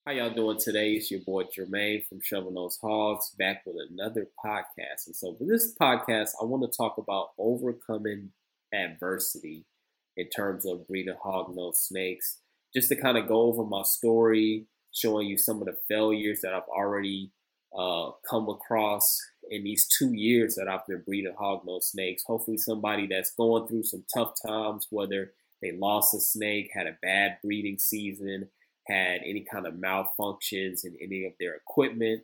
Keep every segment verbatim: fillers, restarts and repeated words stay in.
How y'all doing today? It's your boy Jermaine from Shovel Nose Hogs back with another podcast. And so for this podcast, I want to talk about overcoming adversity in terms of breeding hognose snakes. Just to kind of go over my story, showing you some of the failures that I've already uh, come across in these two years that I've been breeding hognose snakes. Hopefully somebody that's going through some tough times, whether they lost a snake, had a bad breeding season, had any kind of malfunctions in any of their equipment,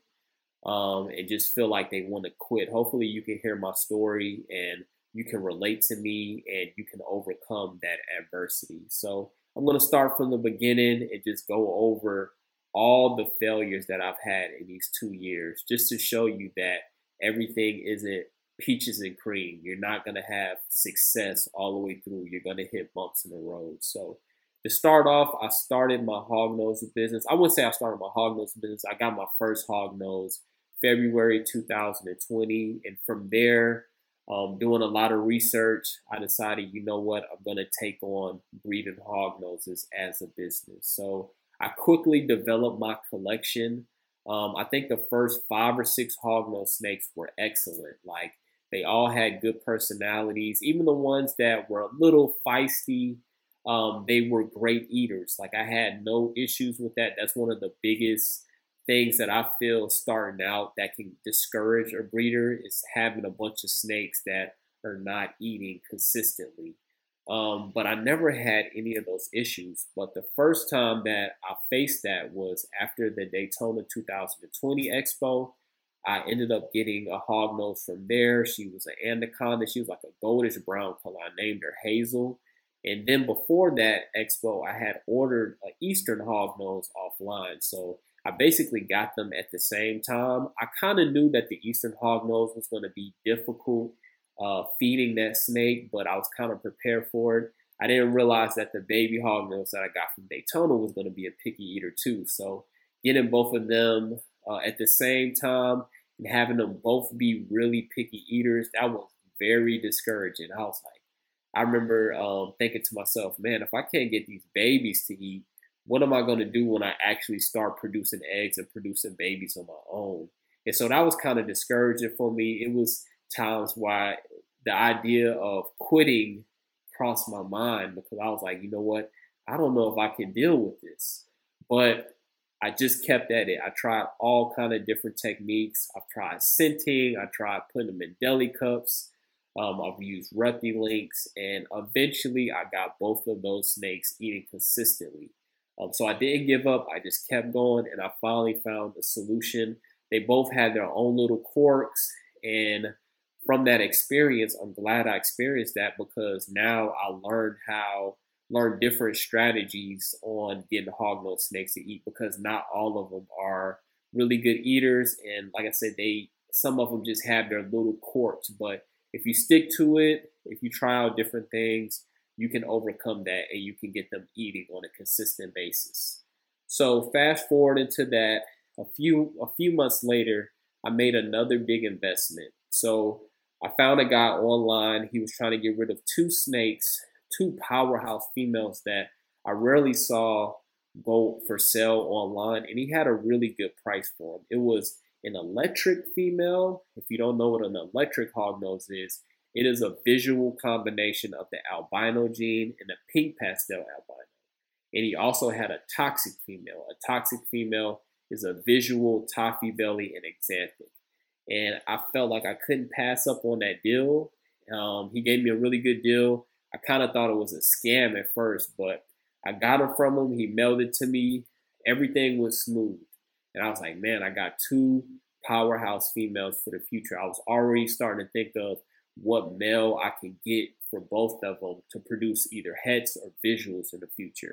um, and just feel like they want to quit. Hopefully you can hear my story and you can relate to me and you can overcome that adversity. So I'm going to start from the beginning and just go over all the failures that I've had in these two years, just to show you that everything isn't peaches and cream. You're not going to have success all the way through. You're going to hit bumps in the road. So to start off, I started my hognose business. I wouldn't say I started my hognose business. I got my first hognose February two thousand twenty. And from there, um, doing a lot of research, I decided, you know what, I'm going to take on breeding hognoses as a business. So I quickly developed my collection. Um, I think the first five or six hognose snakes were excellent. Like, they all had good personalities. Even the ones that were a little feisty, Um, they were great eaters. Like, I had no issues with that. That's one of the biggest things that I feel starting out that can discourage a breeder is having a bunch of snakes that are not eating consistently. Um, but I never had any of those issues. But the first time that I faced that was after the Daytona two thousand twenty Expo. I ended up getting a hognose from there. She was an anaconda. She was like a goldish brown color. I named her Hazel. And then before that expo, I had ordered an Eastern hognose offline. So I basically got them at the same time. I kind of knew that the Eastern hognose was going to be difficult uh, feeding that snake, but I was kind of prepared for it. I didn't realize that the baby hognose that I got from Daytona was going to be a picky eater too. So getting both of them uh, at the same time and having them both be really picky eaters, that was very discouraging. I was like, I remember um, thinking to myself, man, if I can't get these babies to eat, what am I going to do when I actually start producing eggs and producing babies on my own? And so that was kind of discouraging for me. It was times why the idea of quitting crossed my mind because I was like, you know what? I don't know if I can deal with this. But I just kept at it. I tried all kind of different techniques. I've tried scenting. I tried putting them in deli cups. Um, I've used Reptilinks, and eventually I got both of those snakes eating consistently. Um, so I didn't give up. I just kept going, and I finally found a solution. They both had their own little quirks, and from that experience, I'm glad I experienced that because now I learned how, learn different strategies on getting hognose snakes to eat because not all of them are really good eaters, and like I said, they some of them just have their little quirks, but if you stick to it, if you try out different things, you can overcome that and you can get them eating on a consistent basis. So fast forward into that, a few a few months later, I made another big investment. So I found a guy online. He was trying to get rid of two snakes, two powerhouse females that I rarely saw go for sale online, and he had a really good price for them. It was an electric female. If you don't know what an electric hognose is, it is a visual combination of the albino gene and the pink pastel albino. And he also had a toxic female. A toxic female is a visual toffee belly and exanthic. And I felt like I couldn't pass up on that deal. Um, he gave me a really good deal. I kind of thought it was a scam at first, but I got it from him. He mailed it to me. Everything was smooth. And I was like, man, I got two powerhouse females for the future. I was already starting to think of what male I could get for both of them to produce either heads or visuals in the future.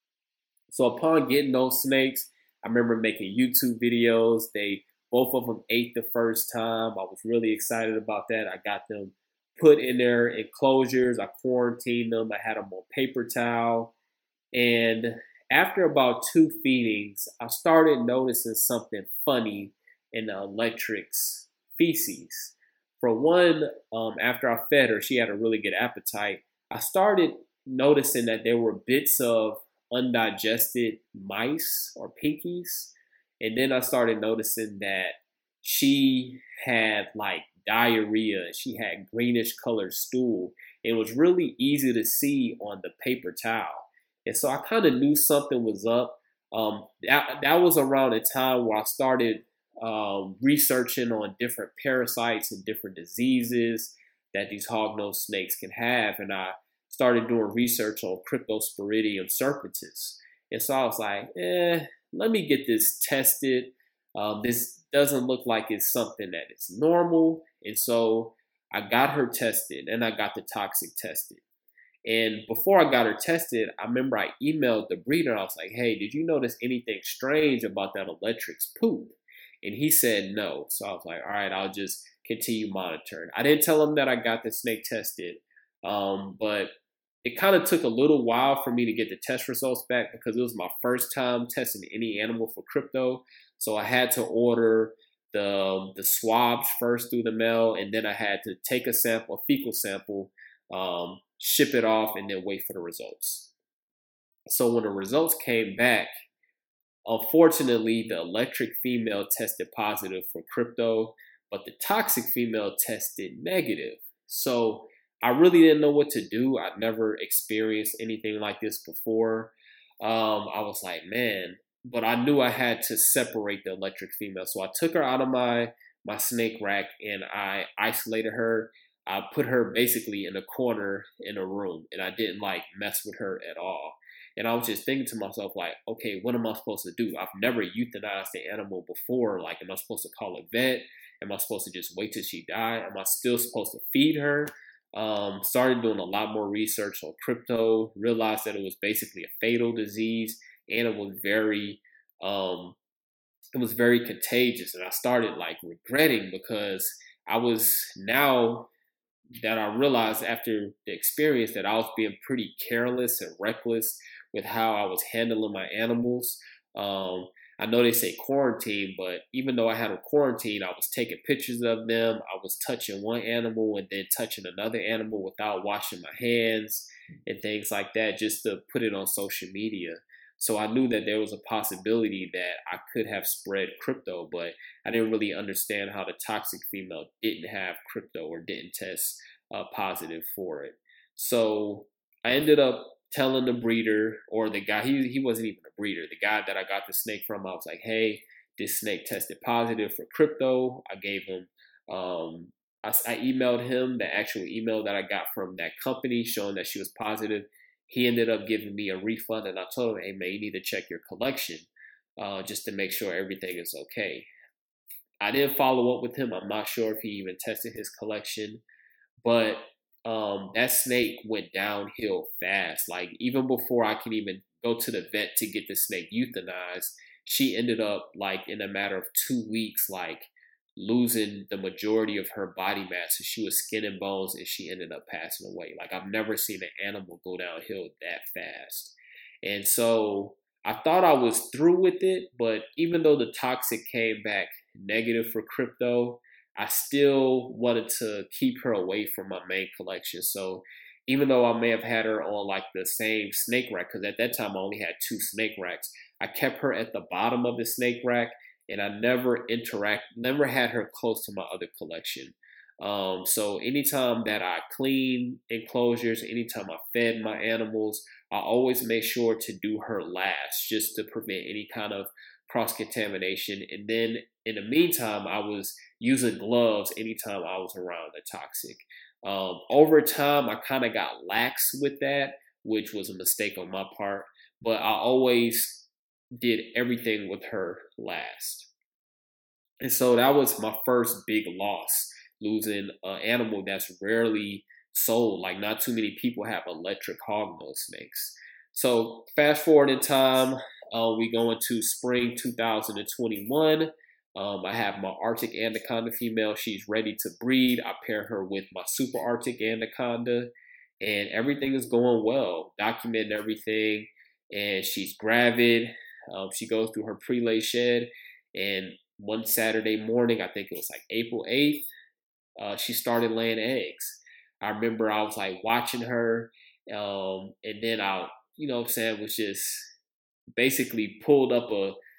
So upon getting those snakes, I remember making YouTube videos. They both of them ate the first time. I was really excited about that. I got them put in their enclosures. I quarantined them. I had them on paper towel. And after about two feedings, I started noticing something funny in the electric's feces. For one, um, after I fed her, she had a really good appetite. I started noticing that there were bits of undigested mice or pinkies. And then I started noticing that she had like diarrhea. She had greenish colored stool. It was really easy to see on the paper towel. And so I kind of knew something was up. Um, that, that was around the time where I started um, researching on different parasites and different diseases that these hognose snakes can have. And I started doing research on Cryptosporidium serpentis. And so I was like, eh, let me get this tested. Um, this doesn't look like it's something that is normal. And so I got her tested and I got the toxic tested. And before I got her tested, I remember I emailed the breeder. I was like, hey, did you notice anything strange about that Electrix poop? And he said no. So I was like, all right, I'll just continue monitoring. I didn't tell him that I got the snake tested, um, but it kind of took a little while for me to get the test results back because it was my first time testing any animal for crypto. So I had to order the, the swabs first through the mail, and then I had to take a sample, a fecal sample, um, ship it off, and then wait for the results. So when the results came back, unfortunately, the electric female tested positive for crypto, but the toxic female tested negative. So I really didn't know what to do. I'd never experienced anything like this before. Um, I was like, man, but I knew I had to separate the electric female. So I took her out of my, my snake rack and I isolated her. I put her basically in a corner in a room, and I didn't like mess with her at all. And I was just thinking to myself, like, okay, what am I supposed to do? I've never euthanized the animal before. Like, am I supposed to call a vet? Am I supposed to just wait till she died? Am I still supposed to feed her? Um, started doing a lot more research on crypto, realized that it was basically a fatal disease, and it was very, um, it was very contagious. And I started like regretting because I was now that I realized after the experience that I was being pretty careless and reckless with how I was handling my animals. Um, I know they say quarantine, but even though I had a quarantine, I was taking pictures of them. I was touching one animal and then touching another animal without washing my hands and things like that, just to put it on social media. So I knew that there was a possibility that I could have spread crypto, but I didn't really understand how the toxic female didn't have crypto or didn't test uh, positive for it. So I ended up telling the breeder, or the guy, he, he wasn't even a breeder, the guy that I got the snake from, I was like, hey, this snake tested positive for crypto. I gave him, um, I, I emailed him the actual email that I got from that company showing that she was positive. He ended up giving me a refund, and I told him, hey, man, you need to check your collection uh, just to make sure everything is okay. I didn't follow up with him. I'm not sure if he even tested his collection, but um, that snake went downhill fast. Like, even before I could even go to the vet to get the snake euthanized, she ended up, like, in a matter of two weeks, like, losing the majority of her body mass. So she was skin and bones, and she ended up passing away. Like, I've never seen an animal go downhill that fast. And so I thought I was through with it, but even though the toxic came back negative for crypto, I still wanted to keep her away from my main collection. So even though I may have had her on like the same snake rack, because at that time I only had two snake racks, I kept her at the bottom of the snake rack, and I never interact, never had her close to my other collection. Um, so anytime that I clean enclosures, anytime I fed my animals, I always make sure to do her last, just to prevent any kind of cross-contamination. And then in the meantime, I was using gloves anytime I was around the toxic. Um, over time, I kind of got lax with that, which was a mistake on my part, but I always did everything with her last. And so that was my first big loss, losing an animal that's rarely sold. Like, not too many people have electric hognose snakes. So fast forward in time, uh, we go into spring two thousand twenty-one. Um, I have my Arctic Anaconda female. She's ready to breed. I pair her with my Super Arctic Anaconda, and everything is going well. Documenting everything, and she's gravid. Um, she goes through her prelay shed, and one Saturday morning, I think it was like April eighth, uh, she started laying eggs. I remember I was like watching her, um, and then I, you know what I'm saying, was just basically pulled up a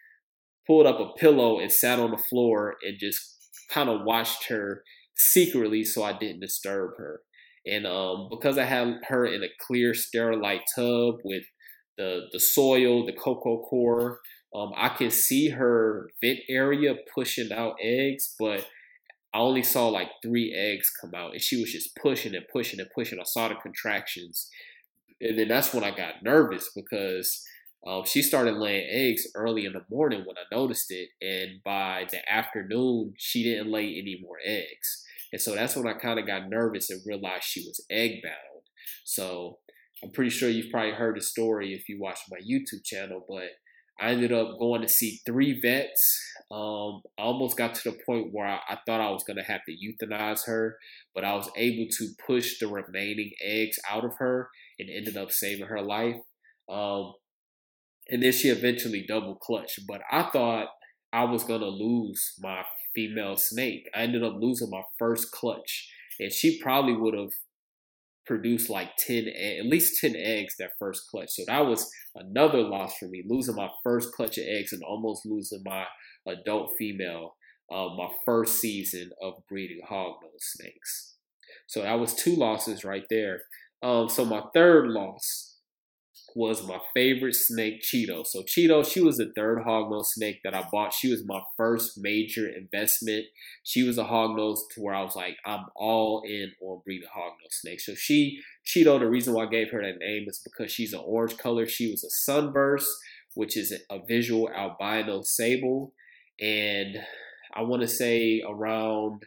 pulled up a pillow and sat on the floor and just kind of watched her secretly so I didn't disturb her. And um, because I had her in a clear Sterilite tub with the, the soil, the cocoa core, um, I could see her vent area pushing out eggs, but I only saw like three eggs come out. And she was just pushing and pushing and pushing. I saw the contractions. And then that's when I got nervous because um, she started laying eggs early in the morning when I noticed it. And by the afternoon, she didn't lay any more eggs. And so that's when I kind of got nervous and realized she was egg bound. So I'm pretty sure you've probably heard the story if you watch my YouTube channel, but I ended up going to see three vets. Um, I almost got to the point where I, I thought I was going to have to euthanize her, but I was able to push the remaining eggs out of her and ended up saving her life. Um, and then she eventually double clutched, but I thought I was going to lose my female snake. I ended up losing my first clutch, and she probably would have produced like ten, at least ten eggs that first clutch. So that was another loss for me, losing my first clutch of eggs and almost losing my adult female, uh, my first season of breeding hognose snakes. So that was two losses right there. Um, so my third loss was my favorite snake, Cheeto. So Cheeto, she was the third hognose snake that I bought. She was my first major investment. She was a hognose to where I was like, I'm all in on breeding hognose snakes. So she, Cheeto, the reason why I gave her that name is because she's an orange color. She was a sunburst, which is a visual albino sable. And I want to say around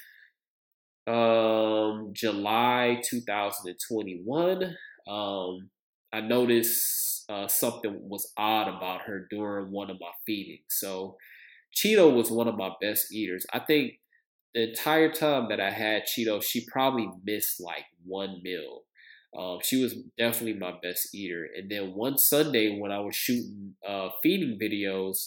um, July two thousand twenty-one, um, I noticed uh, something was odd about her during one of my feedings. So Cheeto was one of my best eaters. I think the entire time that I had Cheeto, she probably missed like one meal. Um, she was definitely my best eater. And then one Sunday when I was shooting uh, feeding videos,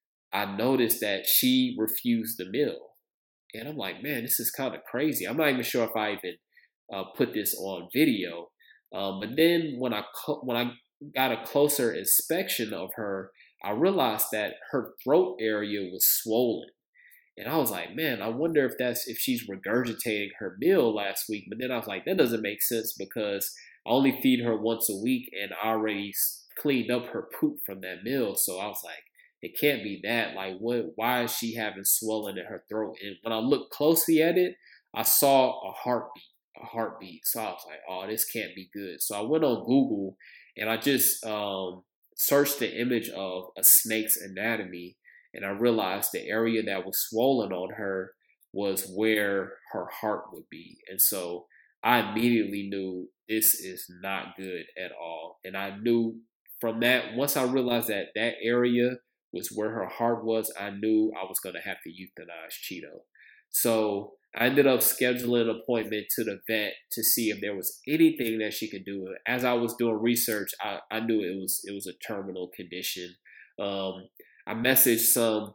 I noticed that she refused the meal. And I'm like, man, this is kind of crazy. I'm not even sure if I even uh, put this on video. Um, but then when I when I got a closer inspection of her, I realized that her throat area was swollen, and I was like, "Man, I wonder if that's if she's regurgitating her meal last week." But then I was like, "That doesn't make sense because I only feed her once a week, and I already cleaned up her poop from that meal." So I was like, "It can't be that. Like, what? Why is she having swelling in her throat?" And when I looked closely at it, I saw a heartbeat. a heartbeat. So I was like, oh, this can't be good. So I went on Google and I just um, searched the image of a snake's anatomy, and I realized the area that was swollen on her was where her heart would be. And so I immediately knew this is not good at all. And I knew from that, once I realized that that area was where her heart was, I knew I was going to have to euthanize Cheeto. So I ended up scheduling an appointment to the vet to see if there was anything that she could do. As I was doing research, I, I knew it was it was a terminal condition. Um, I messaged some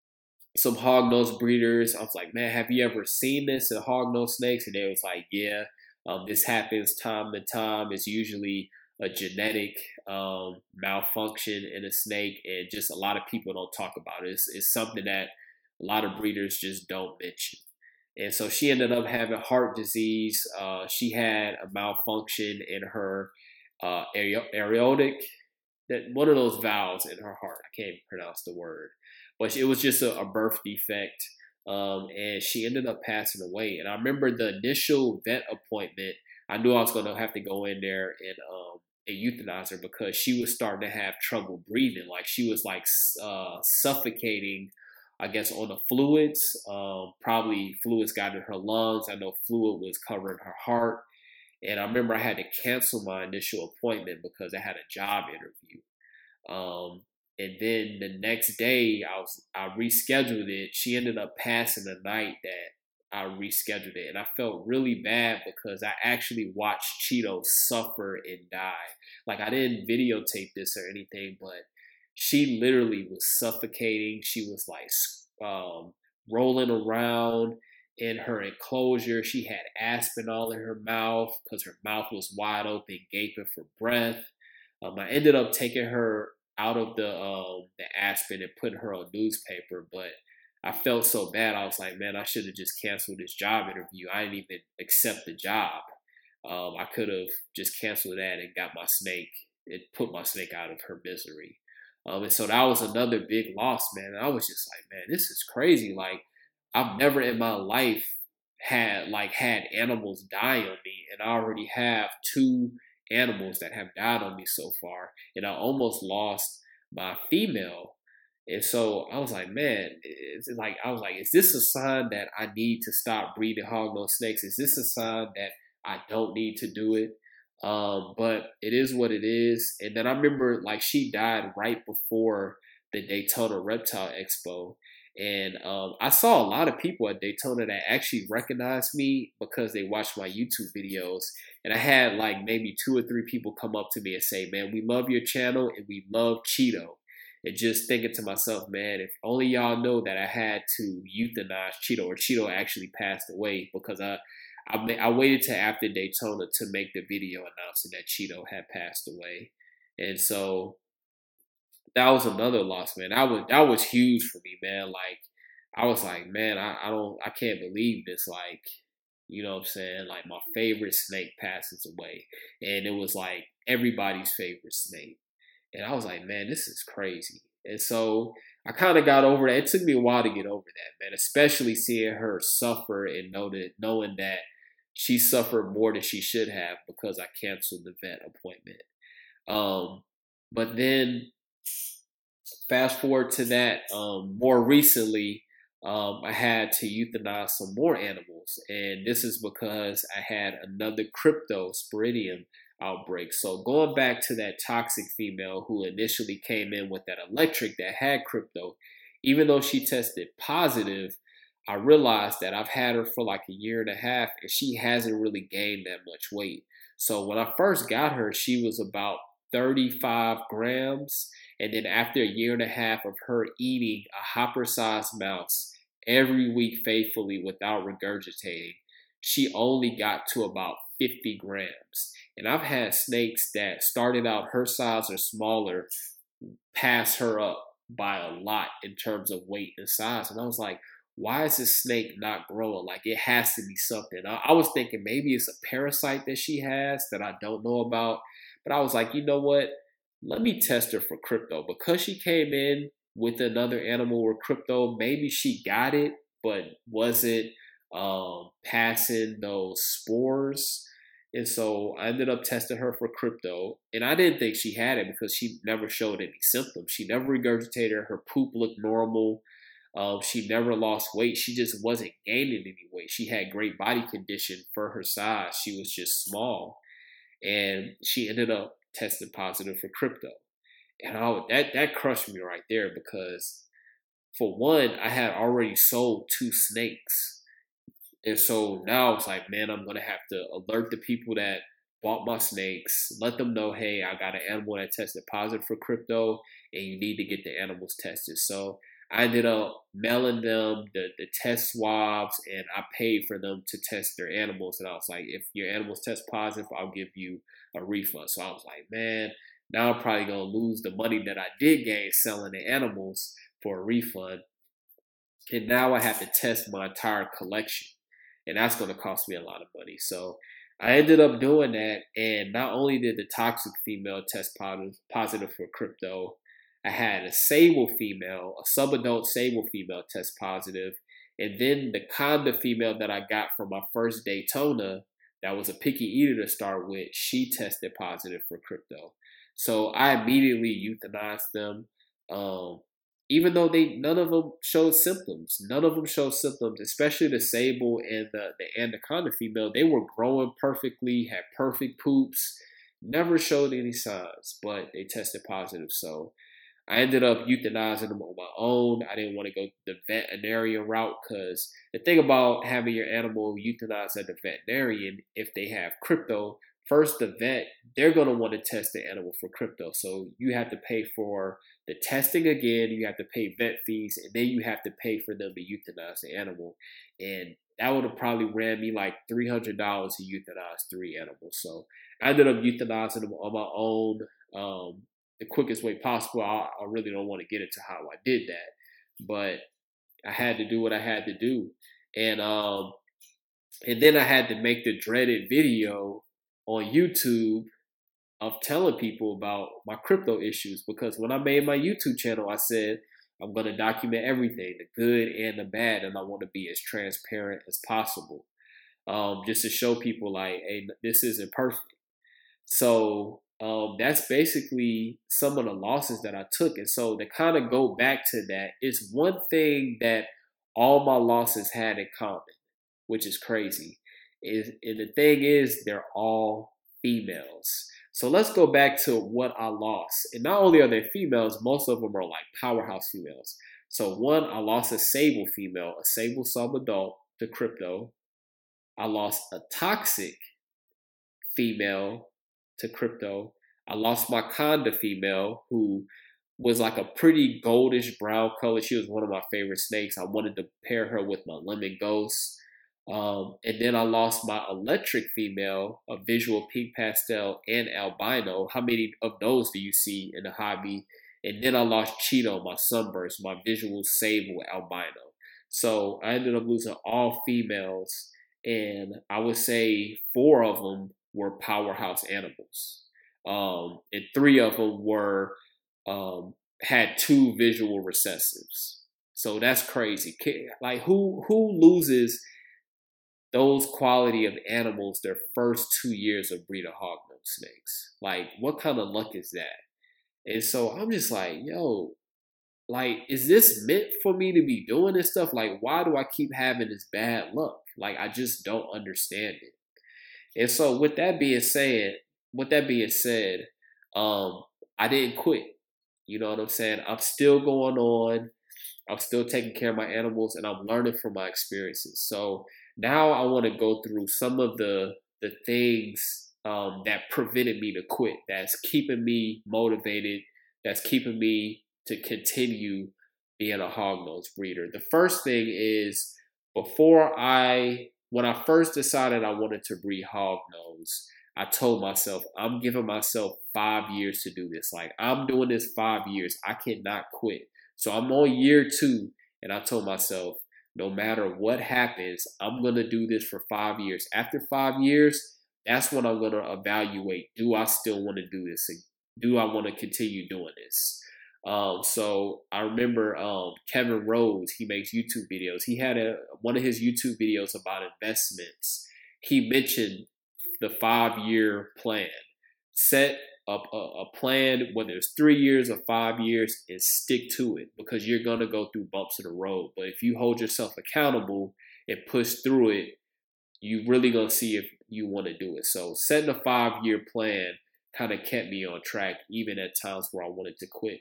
some hognose breeders. I was like, man, have you ever seen this in hognose snakes? And they was like, yeah, um, this happens time to time. It's usually a genetic um, malfunction in a snake, and just a lot of people don't talk about it. It's, it's something that a lot of breeders just don't mention. And so she ended up having heart disease. Uh, she had a malfunction in her uh, aortic, that one of those valves in her heart. I can't pronounce the word, but it was just a, a birth defect. Um, and she ended up passing away. And I remember the initial vet appointment, I knew I was going to have to go in there and, um, and euthanize her because she was starting to have trouble breathing. Like she was like uh, suffocating, I guess, on the fluids. Um, probably fluids got in her lungs. I know fluid was covering her heart. And I remember I had to cancel my initial appointment because I had a job interview. Um, and then the next day I was, I rescheduled it. She ended up passing the night that I rescheduled it. And I felt really bad because I actually watched Cheeto suffer and die. Like I didn't videotape this or anything, but she literally was suffocating. She was like um, rolling around in her enclosure. She had aspen all in her mouth because her mouth was wide open, gaping for breath. Um, I ended up taking her out of the um, the Aspen and putting her on newspaper, but I felt so bad. I was like, man, I should have just canceled this job interview. I didn't even accept the job. Um, I could have just canceled that and got my snake. It put my snake out of her misery. Um, and so that was another big loss, man. And I was just like, man, this is crazy. Like, I've never in my life had like had animals die on me, and I already have two animals that have died on me so far, and I almost lost my female. And so I was like, man, it's like I was like, is this a sign that I need to stop breeding hognose snakes? Is this a sign that I don't need to do it? Um, but it is what it is. And then I remember like she died right before the Daytona Reptile Expo. And um, I saw a lot of people at Daytona that actually recognized me because they watched my YouTube videos. And I had like maybe two or three people come up to me and say, man, we love your channel and we love Cheeto. And just thinking to myself, man, if only y'all know that I had to euthanize Cheeto, or Cheeto actually passed away, because I I, I waited till after Daytona to make the video announcing that Cheeto had passed away. And so that was another loss, man. That was, that was huge for me, man. Like, I was like, man, I, I don't, I can't believe this. Like, you know what I'm saying? Like, my favorite snake passes away. And it was like everybody's favorite snake. And I was like, man, this is crazy. And so I kind of got over that. It took me a while to get over that, man, especially seeing her suffer and know that, knowing that she suffered more than she should have because I canceled the vet appointment. Um, but then fast forward to that, um, more recently, um, I had to euthanize some more animals. And this is because I had another cryptosporidium outbreak. So going back to that toxic female who initially came in with that electric that had crypto, even though she tested positive, I realized that I've had her for like a year and a half and she hasn't really gained that much weight. So when I first got her, she was about thirty-five grams. And then after a year and a half of her eating a hopper-sized mouse every week faithfully without regurgitating, she only got to about fifty grams. And I've had snakes that started out her size or smaller pass her up by a lot in terms of weight and size. And I was like, why is this snake not growing? Like, it has to be something. I, I was thinking maybe it's a parasite that she has that I don't know about. But I was like, you know what? Let me test her for crypto. Because she came in with another animal with crypto, maybe she got it, but wasn't um, passing those spores. And so I ended up testing her for crypto. And I didn't think she had it because she never showed any symptoms. She never regurgitated. Her poop looked normal. Um, she never lost weight. She just wasn't gaining any weight. She had great body condition for her size. She was just small. And she ended up testing positive for crypto. And I, that, that crushed me right there because, for one, I had already sold two snakes. And so now I was like, man, I'm going to have to alert the people that bought my snakes, let them know, hey, I got an animal that tested positive for crypto and you need to get the animals tested. So I ended up mailing them the, the test swabs and I paid for them to test their animals. And I was like, if your animals test positive, I'll give you a refund. So I was like, man, now I'm probably going to lose the money that I did gain selling the animals for a refund. And now I have to test my entire collection. And that's going to cost me a lot of money. So I ended up doing that. And not only did the toxic female test positive, positive for crypto, I had a sable female, a subadult sable female test positive. And then the Conda female that I got from my first Daytona, that was a picky eater to start with, she tested positive for crypto. So I immediately euthanized them. Um, even though they none of them showed symptoms. None of them showed symptoms, especially the sable and the, the anaconda female. They were growing perfectly, had perfect poops, never showed any signs, but they tested positive. So I ended up euthanizing them on my own. I didn't want to go the veterinarian route because the thing about having your animal euthanized at the veterinarian, if they have crypto, first the vet, they're going to want to test the animal for crypto. So you have to pay for the testing again, you have to pay vet fees, and then you have to pay for them to euthanize the animal. And that would have probably ran me like three hundred dollars to euthanize three animals. So I ended up euthanizing them on my own. Um, the quickest way possible. I, I really don't want to get into how I did that, but I had to do what I had to do. And, um, and then I had to make the dreaded video on YouTube of telling people about my crypto issues, because when I made my YouTube channel, I said, I'm going to document everything, the good and the bad, and I want to be as transparent as possible, um, just to show people like, hey, this isn't perfect. So um, that's basically some of the losses that I took. And so to kind of go back to that, it's one thing that all my losses had in common, which is crazy. Is, and the thing is, they're all females. So let's go back to what I lost. And not only are they females, most of them are like powerhouse females. So one, I lost a Sable female, a Sable sub-adult to crypto. I lost a Toxic female to crypto. I lost my Conda female, who was like a pretty goldish brown color. She was one of my favorite snakes. I wanted to pair her with my Lemon Ghost. Um, and then I lost my Electric female, a Visual Pink Pastel, and Albino. How many of those do you see in the hobby? And then I lost Cheeto, my Sunburst, my Visual Sable Albino. So I ended up losing all females, and I would say four of them were powerhouse animals. Um, and three of them were um, had two visual recessives. So that's crazy. Like who who loses those quality of animals their first two years of breeder hognose snakes? Like, what kind of luck is that? And so I'm just like, yo, like, is this meant for me to be doing this stuff? Like, why do I keep having this bad luck? Like, I just don't understand it. And so with that being said, with that being said, um, I didn't quit. You know what I'm saying? I'm still going on. I'm still taking care of my animals, and I'm learning from my experiences. So now I want to go through some of the the things um, that prevented me to quit, that's keeping me motivated, that's keeping me to continue being a hognose breeder. The first thing is, before I, when I first decided I wanted to breed hognose, I told myself, I'm giving myself five years to do this. Like, I'm doing this five years. I cannot quit. So I'm on year two, and I told myself, no matter what happens, I'm going to do this for five years. After five years, that's when I'm going to evaluate, do I still want to do this? Do I want to continue doing this? Um, so I remember um, Kevin Rose, he makes YouTube videos. He had a one of his YouTube videos about investments. He mentioned the five-year plan. Set up a, a plan, whether it's three years or five years, and stick to it, because you're going to go through bumps in the road. But if you hold yourself accountable and push through it, you really going to see if you want to do it. So setting a five-year plan kind of kept me on track, even at times where I wanted to quit.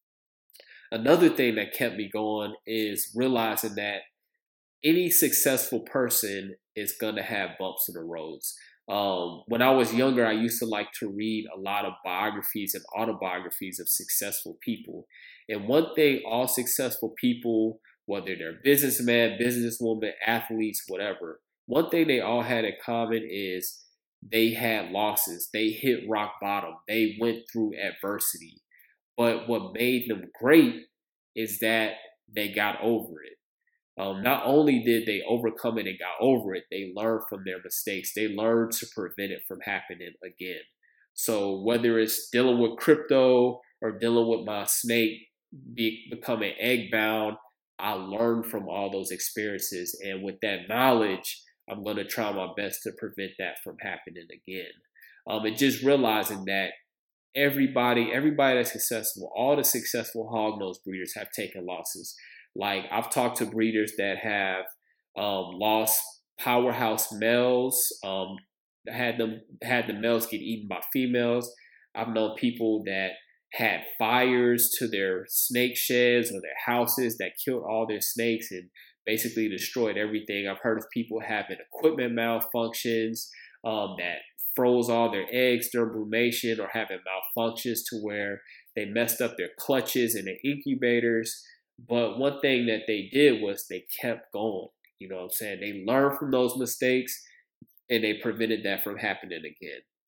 Another thing that kept me going is realizing that any successful person is going to have bumps in the roads. Um, when I was younger, I used to like to read a lot of biographies and autobiographies of successful people. And one thing all successful people, whether they're businessmen, businesswomen, athletes, whatever, one thing they all had in common is they had losses. They hit rock bottom. They went through adversity. But what made them great is that they got over it. Um, not only did they overcome it and got over it, they learned from their mistakes. They learned to prevent it from happening again. So whether it's dealing with crypto or dealing with my snake be, becoming egg bound, I learned from all those experiences. And with that knowledge, I'm going to try my best to prevent that from happening again. Um, and just realizing that everybody, everybody that's successful, all the successful hognose breeders have taken losses. Like, I've talked to breeders that have um, lost powerhouse males, um, had them had the males get eaten by females. I've known people that had fires to their snake sheds or their houses that killed all their snakes and basically destroyed everything. I've heard of people having equipment malfunctions um, that froze all their eggs during brumation, or having malfunctions to where they messed up their clutches and their incubators. But one thing that they did was they kept going. You know what I'm saying? They learned from those mistakes, and they prevented that from happening again.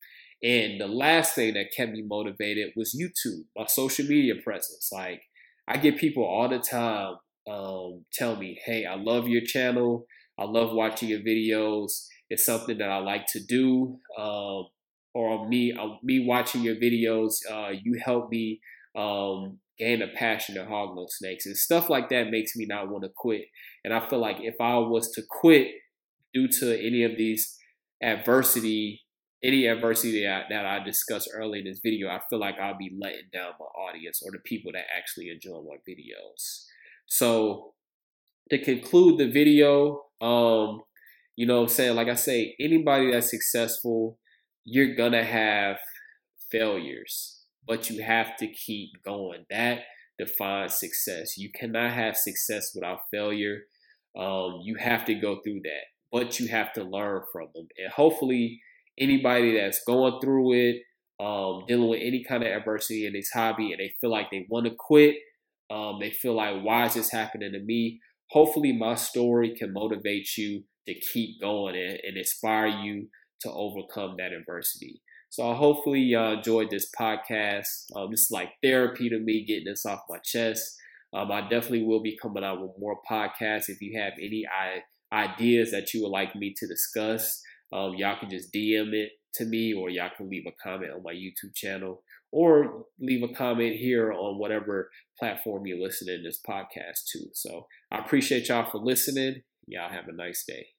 And the last thing that kept me motivated was YouTube, my social media presence. Like, I get people all the time um, tell me, hey, I love your channel. I love watching your videos. It's something that I like to do. Um, or me, uh, me watching your videos, uh, you help me um, gain a passion to hog no snakes. And stuff like that makes me not want to quit. And I feel like if I was to quit due to any of these adversity, any adversity that I, that I discussed earlier in this video, I feel like I'll be letting down my audience or the people that actually enjoy my videos. So to conclude the video, um, you know what I'm saying? Like I say, anybody that's successful, you're going to have failures, but you have to keep going. That defines success. You cannot have success without failure. Um, you have to go through that, but you have to learn from them. And hopefully anybody that's going through it, um, dealing with any kind of adversity in this hobby, and they feel like they want to quit, um, they feel like, why is this happening to me? Hopefully my story can motivate you to keep going and, and inspire you to overcome that adversity. So hopefully y'all enjoyed this podcast. Um, this is like therapy to me, getting this off my chest. Um, I definitely will be coming out with more podcasts. If you have any I- ideas that you would like me to discuss, um, y'all can just D M it to me, or y'all can leave a comment on my YouTube channel, or leave a comment here on whatever platform you're listening to this podcast to. So I appreciate y'all for listening. Y'all have a nice day.